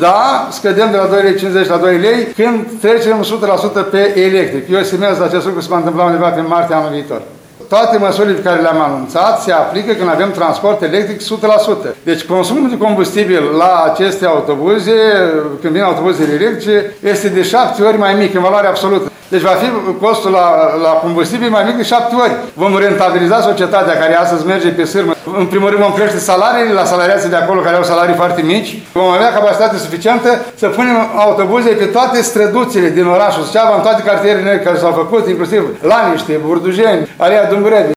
Da, scădem de la 2,50 lei la 2 lei când trecem 100% pe electric. Eu estimez acest lucru se va întâmpla undeva pe martie anul viitor. Toate măsurile pe care le-am anunțat se aplică când avem transport electric 100%. Deci consumul de combustibil la aceste autobuze, când vin autobuzele electrice, este de 7 ori mai mic în valoare absolută. Deci va fi costul la combustibil mai mic de 7 ori. Vom rentabiliza societatea care astăzi merge pe sârmă. În primul rând vom crește salariile la salariații de acolo care au salarii foarte mici. Vom avea capacitate suficientă să punem autobuze pe toate străduțile din orașul Suceava, în toate cartierele care s-au făcut, inclusiv Laniște, Burdujeni, Alea Dungurevi.